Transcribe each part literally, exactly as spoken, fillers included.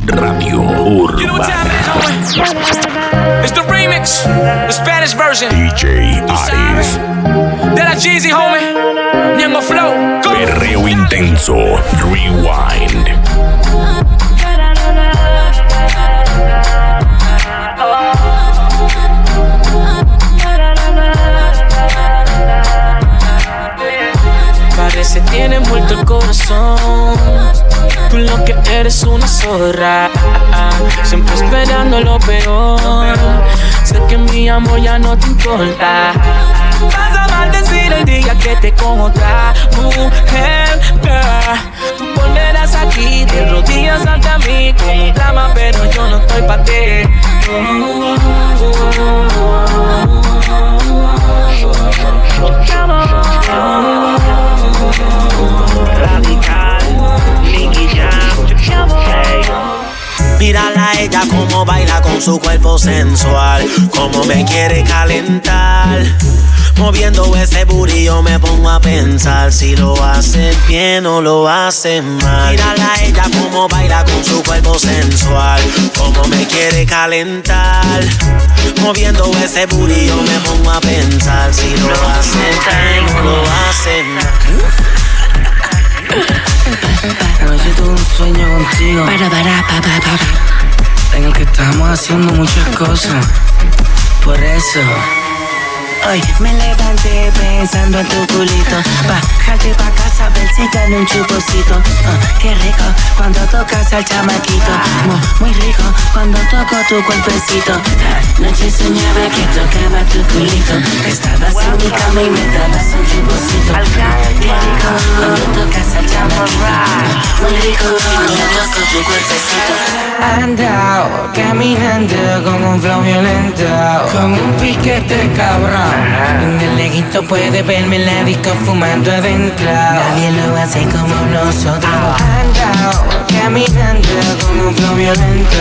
Radio Urbana. You know what's happening, homie? It's the remix, the Spanish version. D J Ares. De la Jeezy, homie. Ñengo Flow. Go. Perreo intenso. Rewind. Parece tiene muerto el corazón. Tú lo que eres una zorra. Siempre esperando lo peor. Sé que mi amor ya no te importa. Vas a maldecir el día que te con otra mujer, girl. Tú volverás aquí de rodillas ante mí con un drama, pero yo no estoy pa' ti. Radical, Nicky Jam, hey. Mírala a ella como baila con su cuerpo sensual, como me quiere calentar. Moviendo ese booty yo me pongo a pensar si lo hace bien o lo hace mal. Mírala a ella como baila con su cuerpo sensual, como me quiere calentar. Moviendo ese booty yo me pongo a pensar si lo hace bien o lo hace mal. Anoche tuve un sueño contigo, para, para, para, para, en el que estamos haciendo muchas cosas. Por eso hoy me levanté pensando en tu culito. Bájate pa' casa, ver si gano un chuposito. uh, Qué rico cuando tocas al chamaquito. Muy, muy rico cuando toco tu cuerpecito. Noche soñaba que tocaba tu culito, que estabas en mi cama y me dabas un chuposito. Qué rico cuando tocas al chamaquito. Muy rico cuando toco tu cuerpecito. Andao caminando con un flow violento, con un piquete cabrón. En el leguito puede verme en la disco fumando adentro. Nadie lo hace como nosotros. Andao caminando con un flow violento.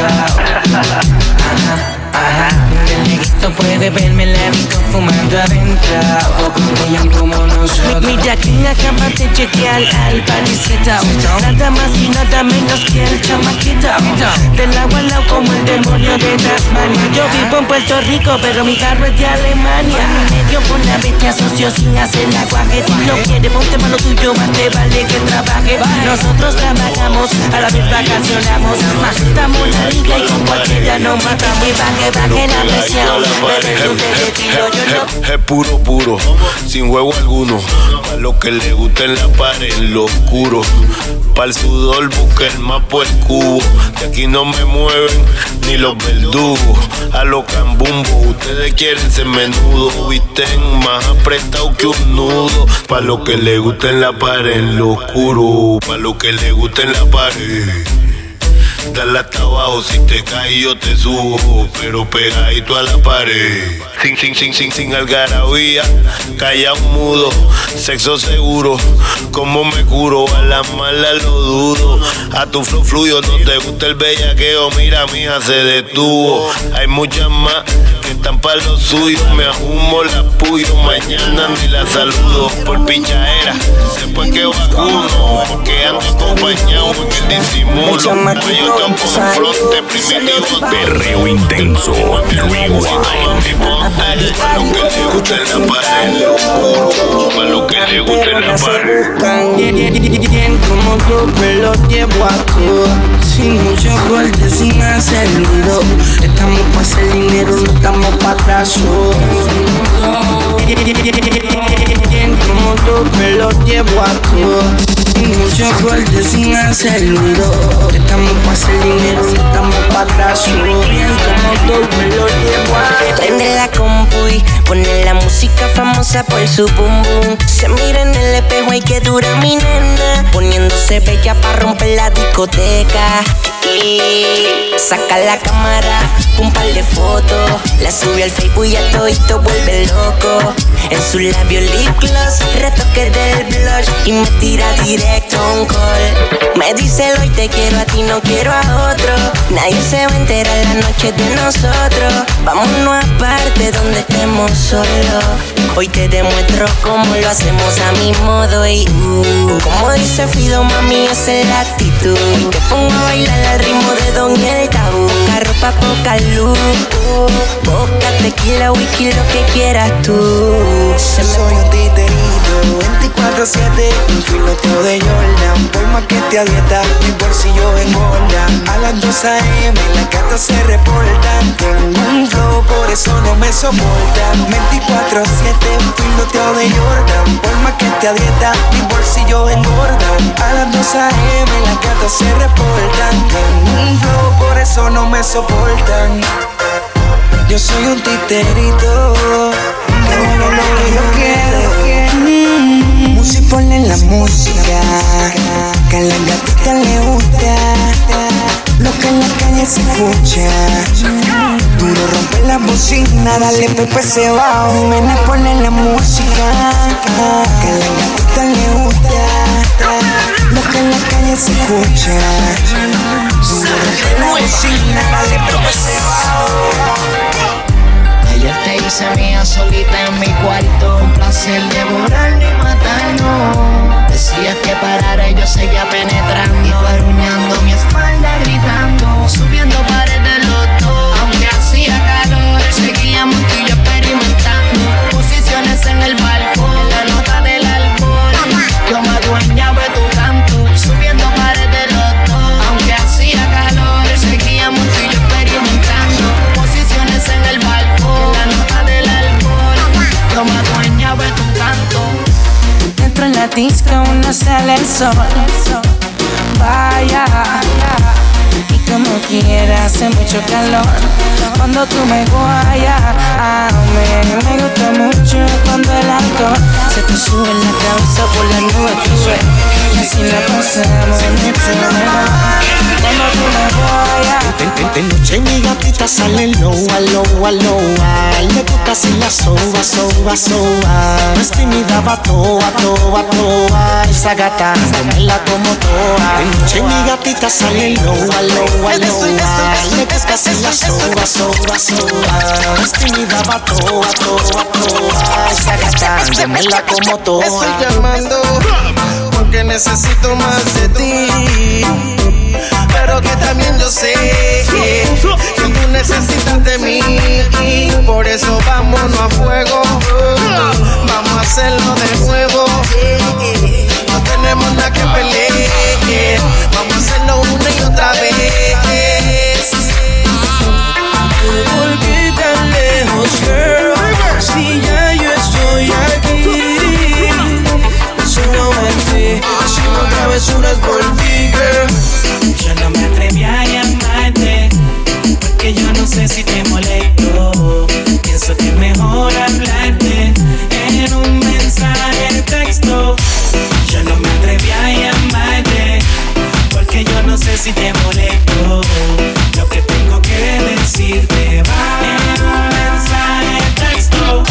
Ajá, ajá. En el leguito puede verme en la disco fumando adentro. Como nosotros. Mira que acaba de chequear al parisito. Nada más y nada menos que el chamaquito. Del agua al lado como el demonio de Tasmania. Yo vivo en Puerto Rico pero mi carro es de Alemania. Medio por la bestia socio sin hacer aguaje. Si no quiere ponte mano tuyo, más te vale que trabaje. Nosotros trabajamos, a la vez vacacionamos. Matamos la liga y con cualquiera nos matamos. Y pa' que baje la presión, pero tú te retiro, yo no. Es puro, puro, sin juego alguno. Pa' lo que le gusta en la pared, en lo oscuro. Pa' el sudor busca el mapa, el cubo. De aquí no me mueven ni los verdugos. A los cambumbo, ustedes quieren ser menudo. Visten más apretado que un nudo. Pa' lo que le gusta en la pared, en lo oscuro. Pa' lo que le gusta en la pared. Dale hasta abajo, si te caes yo te subo, pero pegadito a la pared. Sin, sin, sin, sin, sin algarabía, callado mudo, sexo seguro. Como me curo, a la mala lo dudo. A tu flow fluyo, no te gusta el bellaqueo, mira mija se detuvo. Hay muchas más que están pa' lo suyo, me ahumo la puyo, mañana ni la saludo. Por pichadera, después que vacuno, porque ando acompañado, porque el disimulo. Yo tampoco fronte primitivo. Perreo intenso. Rewind. Pa' lo que le gusta en la pared, pa' lo que le gusta en la pared. Bien como tú me lo llevo a todo, sin mucho corte, sin hacer ruido. Estamos pa' hacer dinero, no estamos pa' atrás. Bien como tú me lo llevo a todo, sin mucho corte, sin hacer ruido. Estamos pa' hacer dinero, no estamos pa' atrás. Bien como tú me lo llevo a todo. Prende la compu y pone la música famosa por su boom boom. Se mira en el espejo y que dura mi nena, poniéndose bella pa' romper la discoteca. Y saca la cámara, un par de fotos, la sube al Facebook y a todito vuelve loco. En su labio lip gloss, retoque del blush y me tira directo un call. Me dice hoy te quiero a ti, no quiero a otro. Nadie se va a enterar la noche de nosotros. Vámonos aparte donde estemos solos. Hoy te demuestro cómo lo hacemos a mi modo y uh, como dice Fido, mami, esa es la actitud. Te pongo a bailar al ritmo de Don poca luz. Boca, tequila, whisky, lo que quieras tú. Se soy un titerito, veinticuatro siete, un filoteo de Jordan. Por más que te a dieta, mi bolsillo engordan. A las dos a eme las gatas se reportan. Tengo un flow, por eso no me soportan. veinticuatro siete, un filoteo de Jordan. Por más que te a dieta, mi bolsillo engordan. A las dos a eme las gatas se reportan. Tengo un flow, por eso no me soportan. Yo soy un titerito, que hago lo que yo quiero. Mm, Musi, ponle la música, que a la gatita le gusta. Lo que en la calle se escucha. Duro rompe la bocina, dale pepe se va. Jiménez, ponle la música, que a la gatita le gusta. Lo que en la calle se escucha. Duro rompe la bocina, dale pepe se va. Ayer te hice mía solita en mi cuarto. Un placer devorarlo y matarlo. Decías que parara y yo seguía penetrando. Iba arruinando mi espalda gritando. Subiendo paredes los dos. Aunque hacía calor, seguíamos tú y yo experimentando. Posiciones en el balcón, la nota del alcohol. Yo me adueñaba de tu canto. Subiendo paredes los dos. Aunque hacía calor, seguíamos tú y yo experimentando. Posiciones en el balcón, la nota del alcohol. Yo me adueñaba de tu canto. Dentro en la disco no sale el sol. Vaya, y como quiera hace mucho calor. Cuando tú me guayas, a mí me gusta mucho cuando el alcohol se te sube en la cabeza por la nube, tú. Y así la pasamos mucho mejor. Cuando tú me guayas. De noche mi gatita sale loa, loa, loa. Le gusta así la soba, soba, soba. No es tímida, va toa, toa, toa. Esa gata, dámela como toa. De noche mi gatita sale loa, loa, loa. Le gusta así la soba, soba, soba. No es tímida, va toa, toa, toa. Esa gata, dámela como toa. Estoy llamando porque necesito más de ti. Pero que también yo sé que tú necesitas de mí. Por eso vámonos a fuego. Vamos a hacerlo de nuevo. No tenemos nada que pelear. Vamos a hacerlo una y otra vez. ¿Por qué tan lejos, girl? Si ya yo estoy aquí. Solamente haciendo travesuras por ti, girl. Yo no me atreví a llamarte, porque yo no sé si te molesto. Pienso que es mejor hablarte en un mensaje de texto. Yo no me atreví a llamarte, porque yo no sé si te molesto. Lo que tengo que decirte va en un mensaje de texto.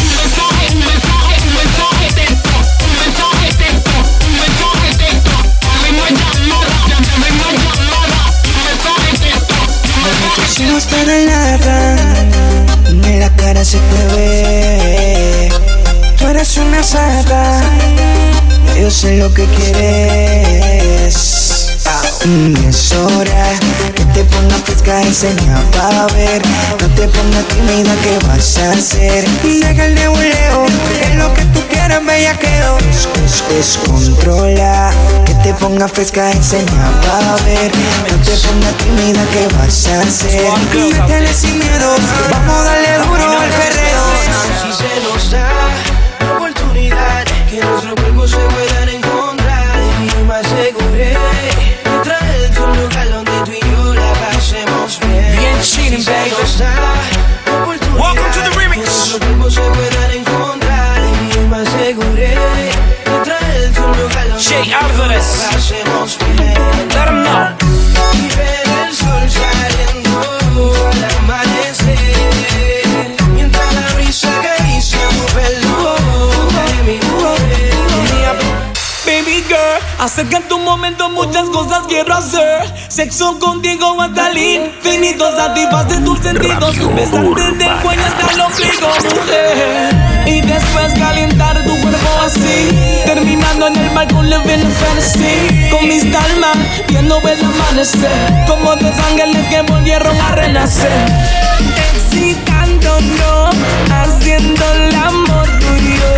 Si no te relatan, en la cara se te ve. Tú eres una sata, yo sé lo que quieres. Mm, es hora que te pongas fresca y seña para ver. No te pongas tímida, ¿qué vas a hacer? Deja el nebuleo, es lo que tú quieras, bellaqueo. Descontrola, que te pongas fresca y seña para ver. No te pongas tímida, ¿qué vas a hacer? Métele sin miedo, vamos a darle duro al perreo. Si se nos da la oportunidad que nuestros cuerpos se puedan encontrar, y me aseguré de traerte a un lugar donde tú y yo la pasemos bien. Bien chilling, baby. Si se nos da la oportunidad Welcome to the remix. que nuestros cuerpos se puedan encontrar, y me aseguré de traerte a un lugar donde Jay tú y yo Alvarez. la pasemos bien. Let 'em know. Y ver el sol saliendo al amanecer, mientras la brisa acaricia tu pelo de mi mujer. Baby girl, hace que en tu momento muchas cosas quiero hacer. Sexo contigo hasta el infinito, satisface tus sentidos. Besarte del cuello hasta el ombligo, mujer. Y después calentar tu cuerpo así, terminando en el balcón living a fantasy. Con mis talmas, viendo el amanecer, como dos ángeles que volvieron a renacer. Excitándonos, haciendo el amor tuyo.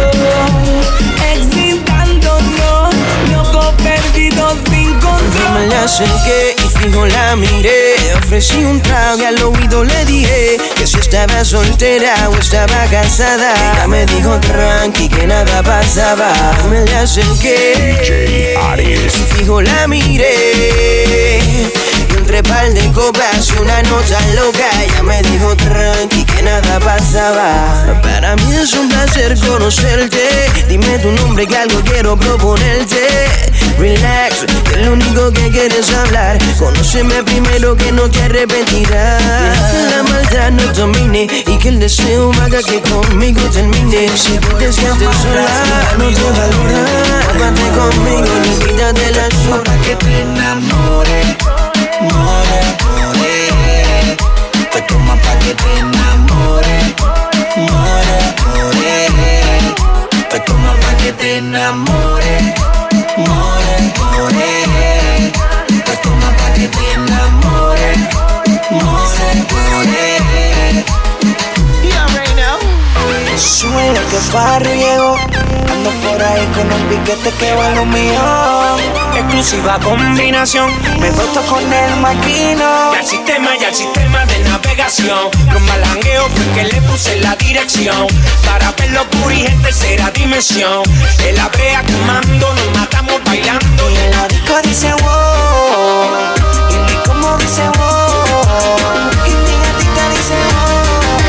Excitándonos, loco perdido sin control. Me la acerqué y fijo la miré. Ofrecí un trago y al oído le dije que si estaba soltera o estaba casada. Ella me dijo tranqui que nada pasaba. Me la acerqué D J Aries y fijo la miré. Y entre par de copas y una nota loca, ella me dijo tranqui que nada pasaba. Para mí es un placer conocerte. Dime tu nombre que algo quiero proponerte. Relax, que lo único que quieres hablar. Conóceme primero que no te arrepentirás. Que la maldad no domine y que el deseo haga que conmigo termine. Si tú te sientes sola, no te valoras. Háblate conmigo, ni quítate la sola. Para que te enamores, more, more. Pues toma pa' que te enamores, more, more. Pues toma pa' que te enamores, more, more. Pues toma pa' que te enamores, more, more. Yeah, right now. Suena que Farro llegó. Ando por ahí con un piquete que va lo mío. Exclusiva combinación, me boto con el maquino. Ya el sistema, ya el sistema de navegación. Los malangueos fue que le puse la dirección. Para verlo puri en tercera dimensión. De la brea quemando, nos matamos bailando. Y el disco dice wow. Y mi como dice wow. Y mi gatita dice wow.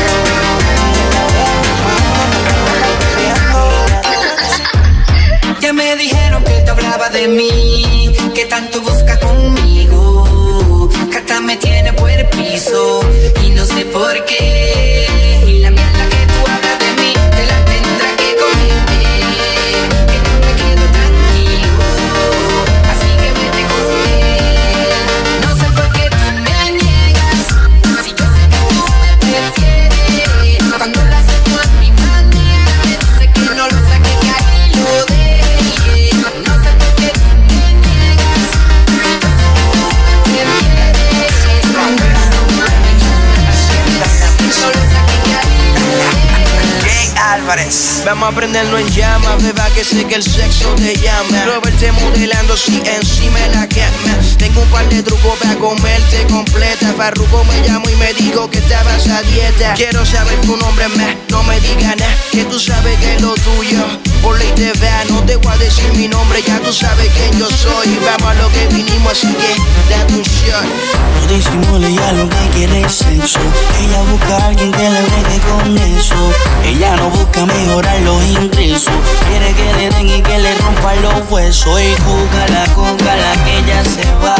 Ya me dijeron que te hablaba de mí, que tanto busca conmigo, que hasta me tiene por el piso y no sé por qué. Y la mierda que tú hablas de mí te la tendrá que comer, que no me quedo tranquilo, así que vete con él. No sé por qué tú me niegas, si yo sé que tú me prefieres. Cuando la hacemos a mi manera, me dice que no lo saque, que ahí lo de. Álvarez. Vamos a prenderlo en llama, beba, que sé que el sexo te llama. Robert te modelando si encima de la cama. Tengo un par de trucos para comerte completa. Farruko me llamó y me dijo que estabas a dieta. Quiero saber tu nombre más, no me digas nada, que tú sabes que es lo tuyo. Por ley te vea, no te voy a decir mi nombre, ya tú sabes quién yo soy. Vamos a lo que vinimos, así que date un shot. No disimule, ya lo que quiere es sexo. Ella busca a alguien que le bregue con eso. Ella no busca mejorar los ingresos, quiere que le den y que le rompan los huesos. Y júgala, júgala, que ella se va,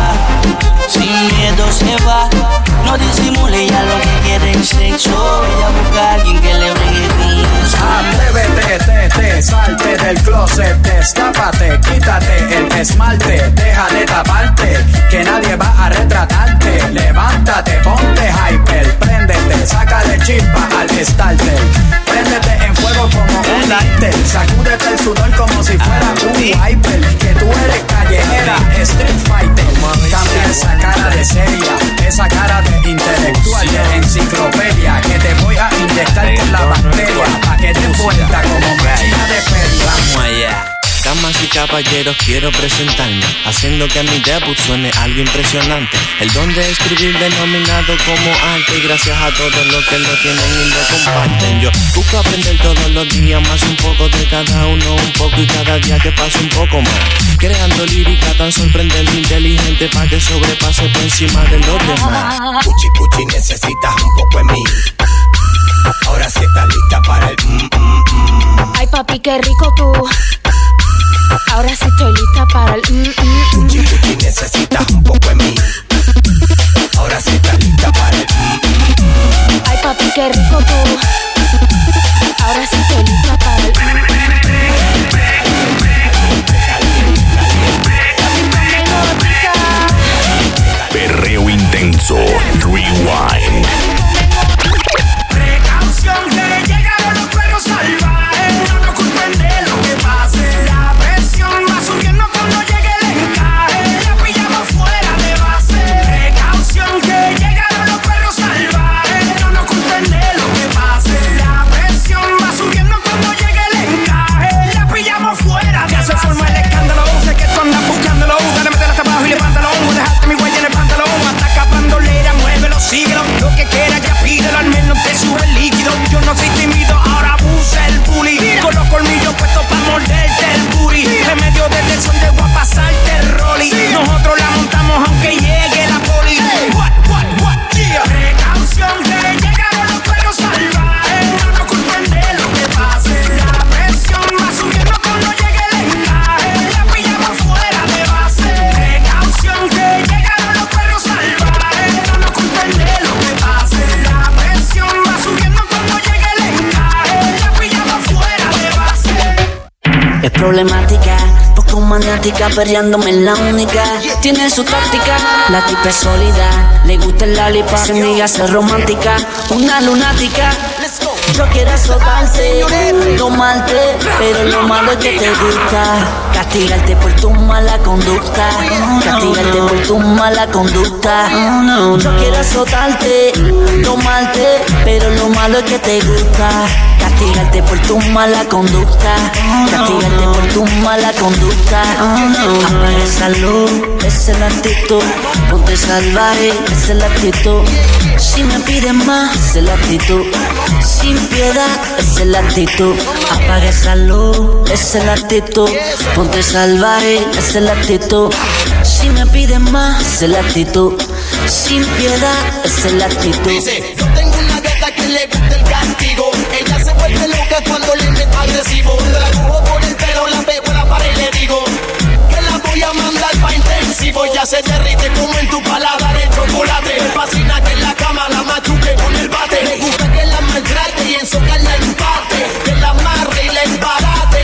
sin miedo se va. No disimule, ya lo que quiere es sexo. Ella busca a alguien que le bregue con eso. Atrévete, te, te, salte del closet, destápate, quítate el esmalte, deja de taparte, que nadie va a retratarte. Levántate, ponte hyper, préndete, sácale chispa al starter. Préndete en fuego como un lighter, sacúdete el sudor como si fuera un wiper. Que tú eres callejera, street fighter. Cambia esa cara de seria, esa cara de intelectual, de enciclopedia, que te voy a inyectar con la bacteria, pa' que te vuelta como máquina de feria. Vamos allá. Damas y caballeros, quiero presentarme, haciendo que mi debut suene algo impresionante. El don de escribir denominado como arte, gracias a todos los que lo tienen y lo comparten. Yo busco aprender todos los días más un poco de cada uno, un poco, y cada día que pase un poco más, creando lírica tan sorprendente, inteligente, para que sobrepase por encima de los demás. Puchi Puchi, necesitas un poco de mí. Ahora sí estás lista para el mm, mm, mm. Ay papi, qué rico tú. Ahora sí estoy lista para el mm, mm, mm. Puchi Puchi, necesitas un poco de mí. Ahora sí estás lista para el mm, mm, mm. Ay papi, qué rico tú. Ahora sí estoy lista para el mm, mm, mm. Perreo intenso, rewind. Precaución, que llegaron los perros salvajes. No nos culpen de lo que pase. La presión va subiendo cuando llegue el encaje. La pillamos fuera de base. Precaución, que problemática, poco maniática, perreándome en la única. Tiene su táctica, la tipa es sólida, le gusta el lollipop, se niega a ser romántica, una lunática. Yo quiero azotarte, tomarte, pero lo malo es que te gusta castigarte por tu mala conducta, castigarte por tu mala conducta. Yo quiero azotarte, tomarte, pero lo malo es que te gusta castigarte por tu mala conducta, castigarte por tu mala conducta. Apaga esa luz, esa es la actitud, ponte salvaje, esa es la actitud. Si me pides más, esa es la actitud. Sin piedad, esa es la actitud. Apaga esa luz, esa es la actitud. Ponte salvaje, esa es la actitud. Si me pides más, esa es la actitud. Sin piedad, esa es la actitud. Dice, yo tengo una gata que le gusta el castigo. Ella se vuelve loca cuando le meto agresivo. La cojo por el pelo, la pego en la pared y le digo que la voy a mandar pa' intensivo. Ya se derrite como en tu paladar el chocolate. Me fascina que en la cama la machuque con el bate. Me gusta que la maltrate y en socar la empate, que la amarre y la embarate.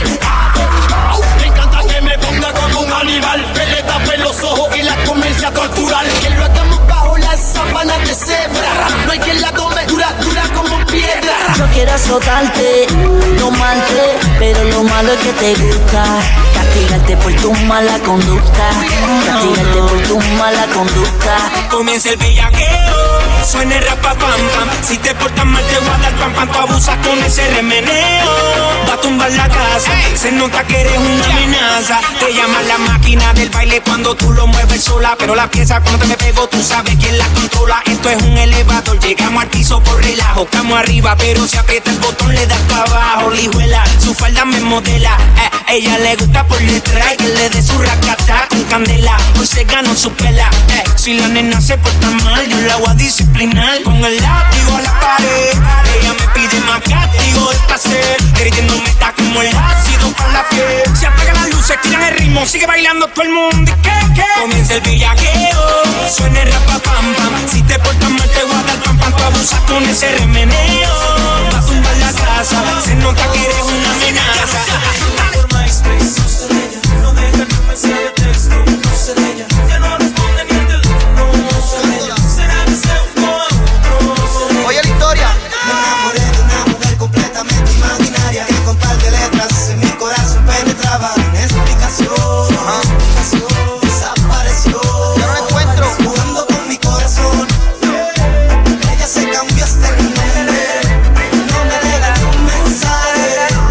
Me encanta que me ponga como un animal, que le tape los ojos y la comience a torturar. Que lo hagamos bajo las sábanas de cebra. No hay quien la tome dura, dura como piedra. Yo quiero azotarte, tomarte, pero lo malo es que te gusta castigarte por tu mala conducta, castigarte por tu mala conducta. Comienza el bellaqueo, suena el rapa pam pam. Si te portas mal te voy a dar pam pam. Tú abusas con ese remeneo, va a tumbar la casa. Se nota que eres una amenaza. Te llaman la máquina del baile cuando tú lo mueves sola, pero la pieza cuando te me pego tú sabes quién la controla. Esto es un elevador, llegamos al piso por relajo. Estamos arriba pero si aprieta el botón le das para abajo. Lijuela, su falda me modela, eh, ella le gusta por detrás que le dé su racata con candela. Hoy se ganó su pela, eh, si la nena se porta mal yo la voy a disciplinar con el látigo a la pared. Ella me pide más castigo de placer, derritiéndome está como el ácido para la piel. Se apagan las luces, tiran el ritmo, sigue bailando todo el mundo. ¿Y qué, qué? Comienza el bellaqueo, suena el rapa pam pam. Si te portas mal te voy a dar pam pam. Tú abusas con ese remeneo, va a tumbar la casa. Se nota que eres una amenaza. Por MySpace, no sé de ella, no deja ni un mensaje de texto. No sé de ella, ya no responde ni el teléfono. No sé de ella, será que se buscó a otro. Oye la historia. Me enamoré de una mujer completamente imaginaria que con par de letras en mi corazón penetraba. Sin explicación, sin explicación, desapareció. Ya no la encuentro. Jugando con mi corazón. Ella se cambió hasta el nombre. No me deja ni un mensaje.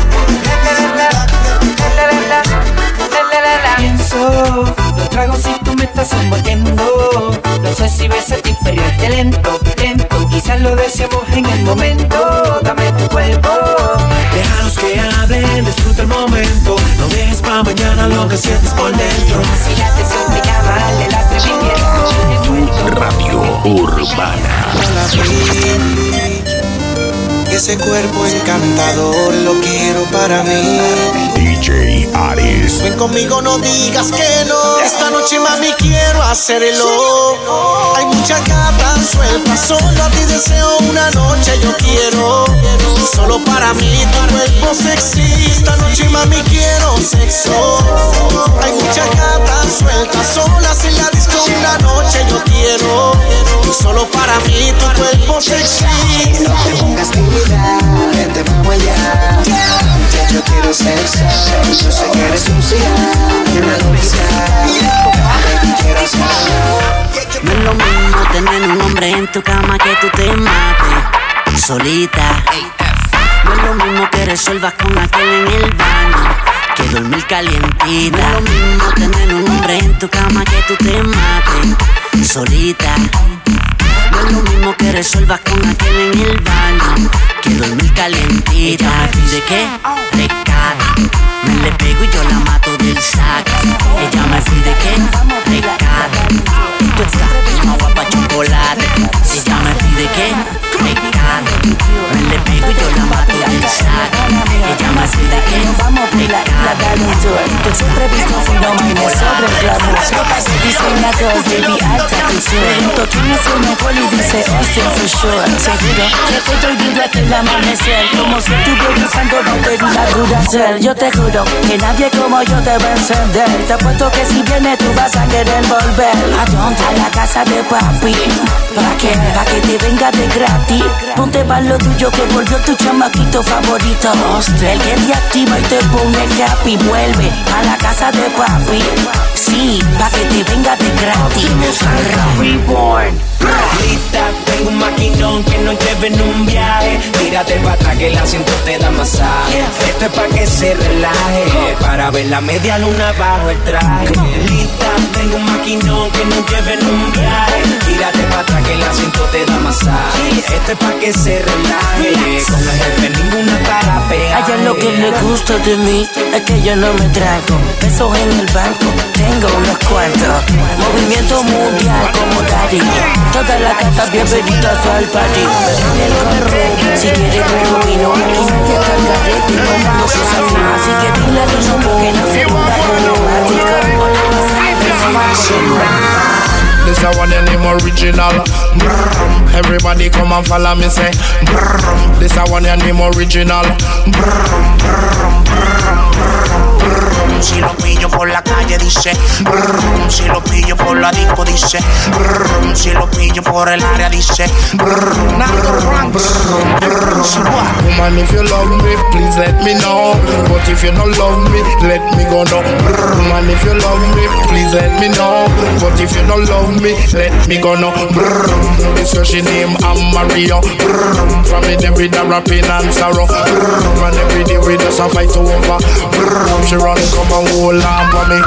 Pienso, los tragos si tú me estás envolviendo. No sé si ves el inferior de lento, lento. Quizás lo deseamos en el momento. Dame tu cuerpo. Déjalos que hablen, disfruta el momento. No dejes pa' mañana lo que sientes por dentro. Si la atención te llama, dale el atrevimiento. Radio Urbana. Ese cuerpo encantador lo quiero para mí. D J Ares. Ven conmigo, no digas que no. Esta noche, mami, quiero hacerlo. Hay muchas gatas sueltas, solo a ti deseo una noche. Yo quiero, solo para mí, tu cuerpo sexy. Esta noche, mami, quiero sexo. Hay muchas gatas sueltas, solas en la disco una noche. Yo quiero, solo para mí, tu cuerpo sexy. No te pongas tímida, vente, vamos allá. Ya yo quiero sexo. Yo sé que eres un ciudad, una loquita. Baby, quiero hacer. No es lo mismo tener un hombre en tu cama que tú te mates solita. No es lo mismo que resuelvas con aquel en el baño que dormir calientita. No es lo mismo tener un hombre en tu cama que tú te mates solita. No es lo mismo que resuelvas con aquel en el baño que dormir calientita. Ella me pide que rescate, me le pego y yo la mato del saco. Ella me pide que rescate, tú estás como agua pa' chocolate. Ella me pide que rescate, me le pego y yo la mato del saco. Ella me pide que rescate, tú siempre visto fenómeno sobre el glamour. Ropa se diseña dos, baby, alta presión. Pregunto quién es el mejor y dice dice Austin for sure. Seguro que te estoy viendo hasta el amanecer, como si estuviera usando batería Duracell. Yo te juro que nadie como yo te va a encender. Te apuesto que si vienes tú vas a querer volver. ¿A dónde? A la casa de papi. ¿Para qué? Pa' que te venga de gratis. Ponte pa' lo tuyo que volvió tu chamaquito favorito. El que te activa y te pone happy. Vuelve a la casa de papi. Sí, pa' que te venga de gratis. Reborn. Lista, tengo un maquinón que nos lleve en un viaje. Tírate para atrás que el asiento te da masaje. Esto es pa' que se relaje, para ver la media luna bajo el traje. Lista, tengo un maquinón que nos lleve en un viaje. Tírate para atrás que el asiento te da masaje. Esto es pa' que se relaje, con el jefe ninguna para pegar. A ella lo que le gusta de mí es que yo no me trago pesos en el banco, tengo unos cuantos. Movimiento mundial como Daddy. Todas las cartas bienvenidas al party. En el carro, si quieres un vino. Y nadie está al garete, tomando sus amigas. Así que dile a los hombres que no se ponga problemática. This a one and name original. Brrr. Everybody come and follow me say. Brrr. This a one and name original. Brrr. Brrr. Brrr. Si lo pillo por la calle dice. Brrr. Si lo pillo por la disco dice. Brrr. Si lo pillo por el área dice. Brrr. Brrr. Brrr. Woman, if you love me, please let me know. But if you don't love me, let me go now. Brrr. Woman, if you love me, please let me know. But if you don't love me, let me go now. Brrr. This your she name, I'm Mario. Brrr. From me every day rapping and sorrow. Brrr. And every day we just a fight over. Brrr. She run come and hold on for me.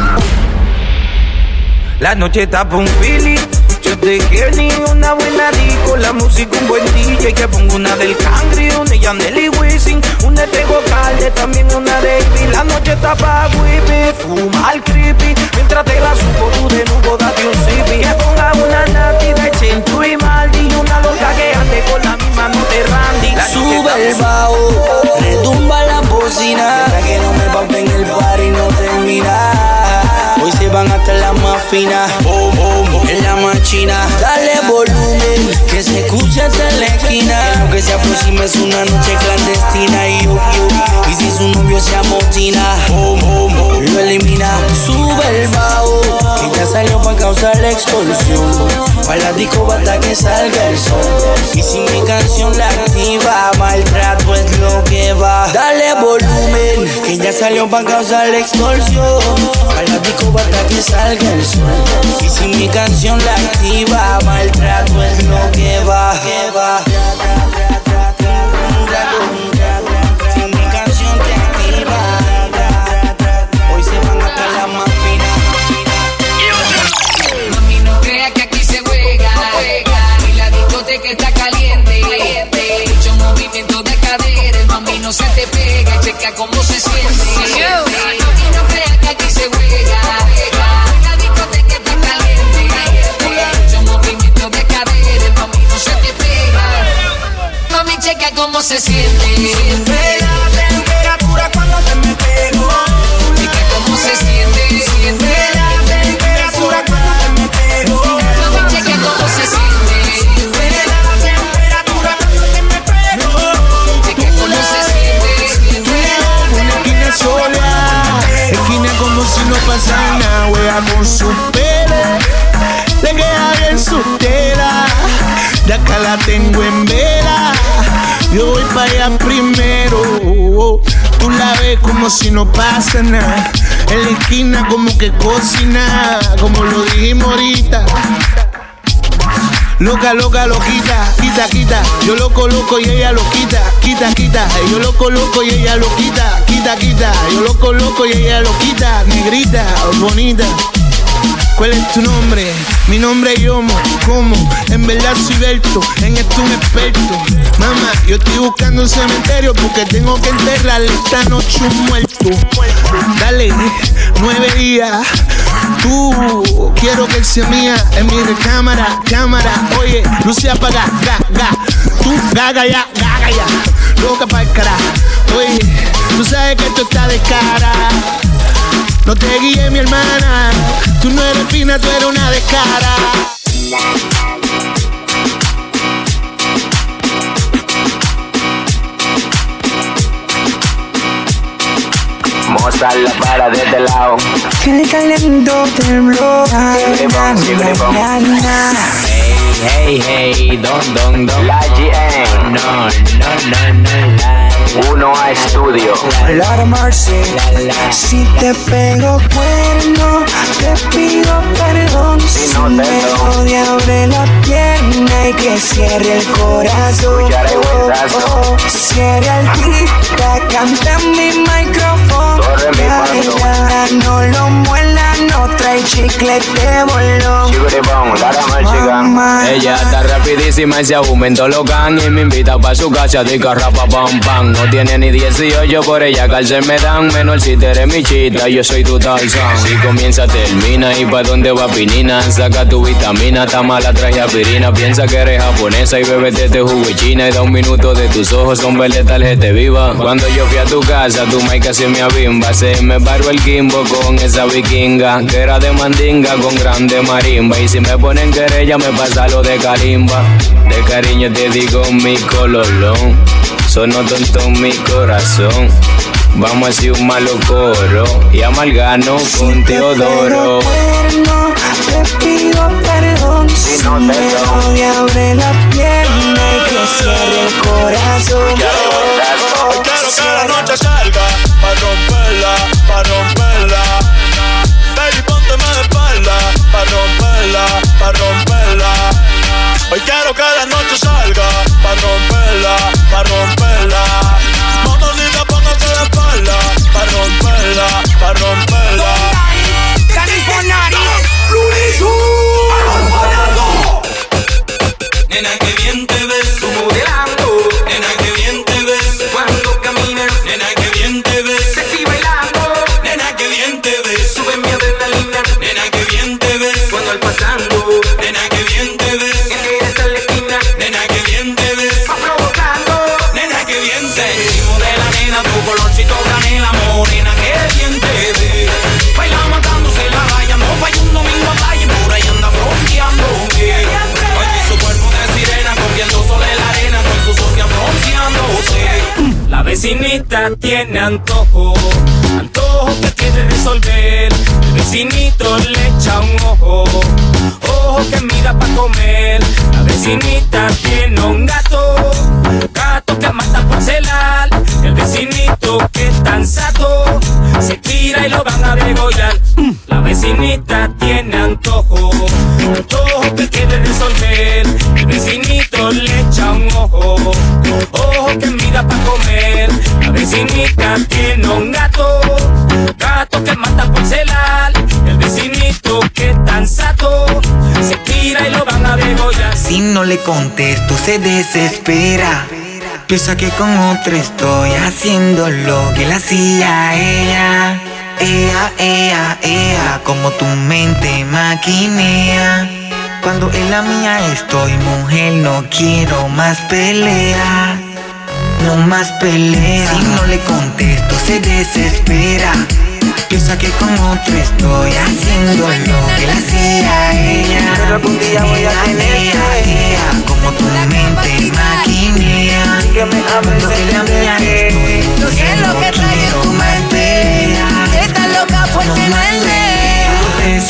La noche está pa' un feeling. Yo te quiero ni una buena disco, la música un buen D J, que pongo una del Cangri, una de Yaneli Wisin, una de Tego Calde, también una de Ivy. La noche está pa' whippy, fumar creepy, mientras te la subo tú de nuevo date un zippy. Que ponga una nati de Chencho y Maldi, y una loca que ande con la misma no te Randy. La sube el bajo, retumba la bocina, para que no me pauten el party y no termina. Hoy se van hasta la más fina, oh, oh, oh, en la machina. Dale volumen, que se escuche hasta en la esquina. Que lo que se aproxima es una noche clandestina. Y yo, yo, y si su novio se amotina, oh, oh, oh, lo elimina. Sube el bajo, que ya salió pa' causar la extorsión. Pa' la disco hasta que salga el sol. Y si mi canción la activa, maltrato es lo que va. Dale volumen, que ya salió pa' causar la extorsión. Pa' la disco hasta que salga el sol. Y si mi canción la activa, maltrato es lo que va, que va. Si mi canción te activa, hoy se van a caer la más fina. Mami, no creas que aquí se juega, y la discoteca está caliente. Mucho movimiento de cadera, mami, no se te pega, checa cómo se siente. Mami, no creas que aquí se juega, la discoteca está caliente. Mucho movimiento de cadera, mami, no se te pega. Mami, checa cómo se siente. Siente la temperatura cuando te me pego. Checa cómo se siente. Siente la temperatura cuando te me pego. Mami, checa cómo se siente. Siente la temperatura cuando te me pego. Checa cómo se siente. Una esquina sola, esquina como si no pasara nada. Wea con su pelo, le queda bien su tela. De acá la tengo en vela, yo voy para allá primero. Tú la ves como si no pasa nada, en la esquina como que cocina, como lo dijimos ahorita. Loca, loca, loquita, quita, quita. Yo lo coloco y ella lo quita, quita, quita. Yo lo coloco y ella lo quita, quita, quita. Yo lo coloco y ella lo quita. Negrita, bonita. ¿Cuál es tu nombre? Mi nombre es Yomo. ¿Cómo? En verdad soy Berto, en esto un experto. Mamá, yo estoy buscando un cementerio porque tengo que enterrarle esta noche un muerto. Dale, nueve días. Tú, quiero que él sea mía en mi recámara, cámara. Oye, luce apaga, ga, ga. Tú, gaga ya, gaga ya. Loca pa'l cara. Oye, tú sabes que esto está de cara. No te guíes, mi hermana. Tú no eres fina, tú eres una descara. pasarla para de este lado. Que calento te bloquea. Hey, hey, hey, don, don, don. La G N. No, no, no, no, la. Uno a estudio. La Marcy. Si te pego cuerno, te pido perdón. Si no te odio, abre la pierna y que cierre el corazón. Oh, oh, cierre el tic-tac, canta en mi micrófono. No lo muela, no trae chicle de bolón. Ella está rapidísima y se aumentó los gang. Y me invita pa' su casa de carrapa pam pam. No tiene ni dieciocho, por ella cárcel me dan. Menor si te eres mi chita, yo soy tu Tarzán. Si comienza, termina, y pa' dónde va pinina. Saca tu vitamina, está mala, trae aspirina. Piensa que eres japonesa y bébete este jugo china. Y da un minuto de tus ojos, son verde tarjeta viva. Cuando yo fui a tu casa, tu maica se me abimba. Se me paró el Kimbo con esa vikinga, que era de mandinga con grande marimba. Y si me ponen querella, me pasa lo de calimba. De cariño te digo mi cololón, sonó tonto en mi corazón. Vamos a hacer un malo coro y amalgano con Teodoro. Cuerno, te pido perdón. Si no te doy, abre la pierna y que cierre el corazón. Hoy quiero que la noche salga pa' romperla, pa' romperla. Baby, pónteme de espalda pa' romperla, pa' romperla. Hoy quiero que la noche salga pa' romperla, pa' romperla. Motocita, póngase de espalda pa' romperla, pa' romperla. California, nena, que bien te ves tú modelando. Nena, que bien te ves cuando caminas. Nena, que bien te ves sexy bailando. Nena, que bien te ves, sube mi adrenalina. Nena, que bien te ves cuando al pasando. Nena, que bien te ves en que eres en la esquina. Nena, que bien te ves va provocando. Nena, que bien te ves de la nena, tu colorcito granela morena. Que bien te ves baila matándose la raya. No falla un domingo a playa y por ahí anda bronceando. Oye, su cuerpo de sirena cogiendo sol en la arena con sus socias bronceándose. La vecinita tiene antojo, antojo que quiere resolver. El vecinito le echa un ojo, ojo que mira pa' comer. La vecinita tiene un gato, gato que mata por celar. El vecinito que es tan sato, se tira y lo van a degollar. La vecinita tiene antojo, antojo que quiere resolver. El vecinito le echa un ojo, ojo que mira pa' comer. La vecinita tiene un gato, gato que mata por celar. El vecinito que es tan sato, se tira y lo van a degollar. Si no le contesto se desespera, piensa que con otro estoy haciendo lo que le hacía a ella. Ea, ea, ea, como tu mente maquinea. Cuando en la mía estoy, mujer, no quiero más pelea. No más pelea. Si no le contesto se desespera, piensa que con otro estoy haciendo lo que le hacía a ella. Pero algún día voy a tenerte, como tu mente maquinea. que me hables en la mía estoy, no sé lo que trae tu más pelea. Estás loca por tenerme. El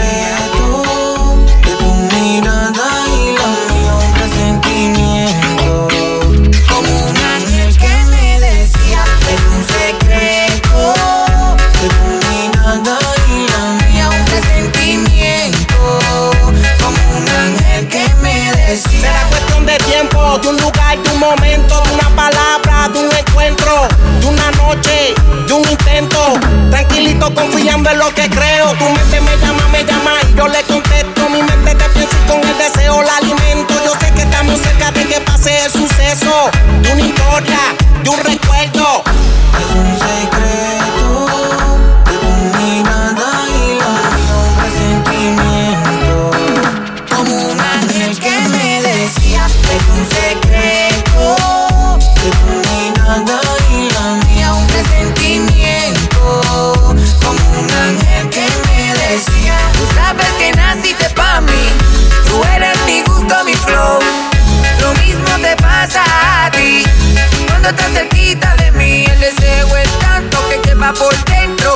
secreto de tu mirada y la mía, un presentimiento. Como un ángel que me decía, es un secreto de tu mirada y la mía, un presentimiento. Como un ángel que me decía. Será cuestión de tiempo, de un lugar, de un momento, de una palabra, de un encuentro, de una noche, de un intento. Tranquilito, confiando en lo que creo. Tu mente me llama, me llama y yo le contesto. Mi mente te piensa y con el deseo la alimento. Yo sé que estamos cerca de que pase el suceso, de una historia, de un recuerdo. Es un secreto de tu mirada y la mía, un presentimiento. Como un ángel que me decía, es un secreto de tu mirada y la mía, un presentimiento. Como un ángel que me decía, tú sabes que naciste pa' mí, tú eres mi gusto, mi flow. Lo mismo te pasa a ti, cuando estás cerquita de mí. El deseo es tanto que lleva por dentro.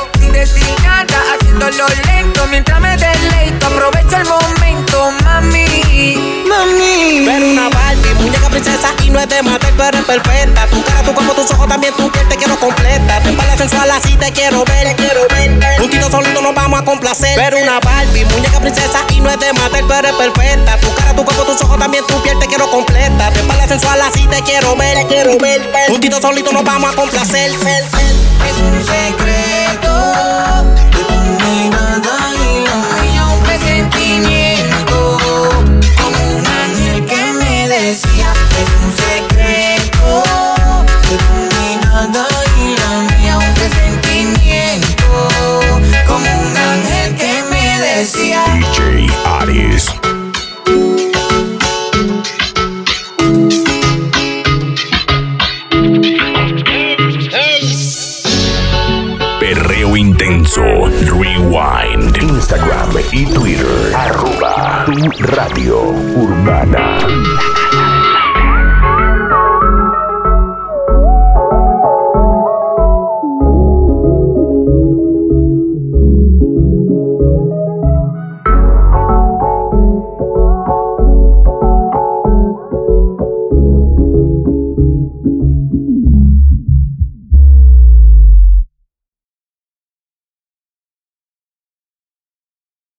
no es de matar, pero es perfecta. Tu cara, tu cuerpo, tus ojos, también tu piel te quiero completa. Te espalda sensual, así te quiero ver, te quiero ver. Juntito solito nos vamos a complacer. Pero una Barbie, muñeca princesa y no es de matar, pero es perfecta. Tu cara, tu cuerpo, tus ojos, también tu piel te quiero completa. Te espalda sensual, así te quiero ver, te quiero ver. Juntito solito nos vamos a complacer. Es un secreto de tu mirada y la mía, un presentimiento como un ángel que me decía. Es un secreto de tu mirada y la mía, un presentimiento como un ángel que me decía. D J Aries. Perreo intenso, rewind. Instagram y Twitter, arroba tu radio urbana.